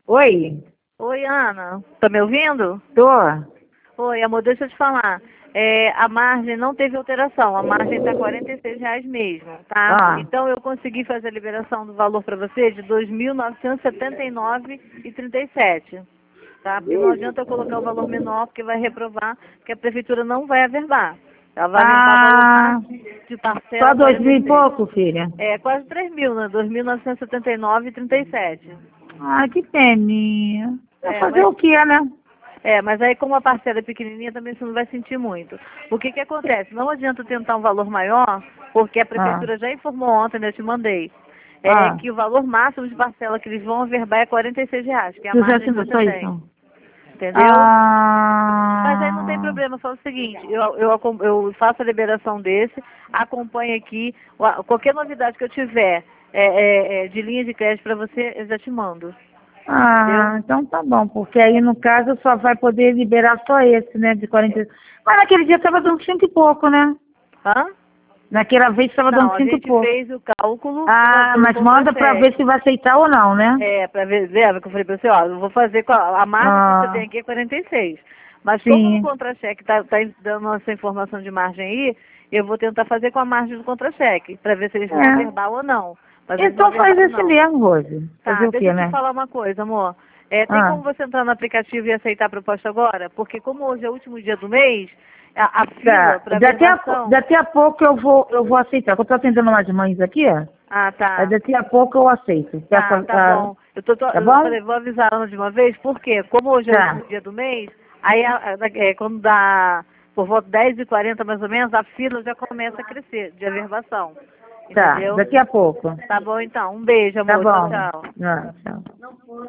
Oi, Oi, Ana. Tá me ouvindo? tô. Oi, amor, deixa eu te falar. A margem não teve alteração. A margem tá R$ 46 mesmo, tá? Ah, Então eu consegui fazer a liberação do valor para você de 2.979,37, tá? Porque não adianta eu colocar o valor menor, porque vai reprovar, porque a prefeitura não vai averbar. Ela vai averbar o valor ah, máximo de parcela só 2.000 e 46. pouco, filha. É, quase 3.000, né? 2.979,37. Ah, que peninha. Vai É, fazer mas o quê, né? mas aí como a parcela é pequenininha, também você não vai sentir muito. O que que acontece? Não adianta tentar um valor maior, porque a Ah, prefeitura já informou ontem, né, eu te mandei, ah, que o valor máximo de parcela que eles vão averbar é R$ 46, que é a tu já margem que assinou você só tem. isso? Entendeu? Mas aí não tem Ah, problema, só o seguinte, eu faço a liberação desse, acompanho aqui, qualquer novidade que eu tiver de linha de crédito para você, eu já te mando. Entendeu? então tá bom, porque aí no caso só vai poder liberar só esse, né, de 40. Mas naquele dia tava dando 5 e pouco, né? Hã? Naquela vez tava Não, dando a 5 e gente pouco. fez o cálculo Ah, pelo mas manda pra ver contra-cheque. se vai aceitar ou não, né? Pra ver, lembra que eu falei pra você, ó, eu vou fazer com a margem que você tem Ah, aqui é 46. Mas como no sim. contra-cheque tá dando essa informação de margem aí, eu vou tentar fazer com a margem do contra-cheque, pra ver se eles vão É. averbar ou não. Mas eles não Então faz averbaram esse não. mesmo, Rose. Fazer Tá, o deixa quê, eu te né? falar uma coisa, amor. Tem Ah, como você entrar no aplicativo e aceitar a proposta agora? Porque como hoje é o último dia do mês, a fila tá. para averbação... Daqui a pouco eu vou aceitar. Eu tô atendendo umas mães aqui, ó. Ah, Aí tá. daqui a pouco eu aceito. Tá bom. Tá Eu bom? falei, vou avisar a Ana de uma vez, porque como hoje é o Tá. último dia do mês, aí quando dá por volta 10h40 mais ou menos, a fila já começa a crescer de averbação. Tá. Entendeu? Daqui a pouco. Tá bom então. Um beijo, Tá amor. Tchau, bom. tchau. Não, tchau.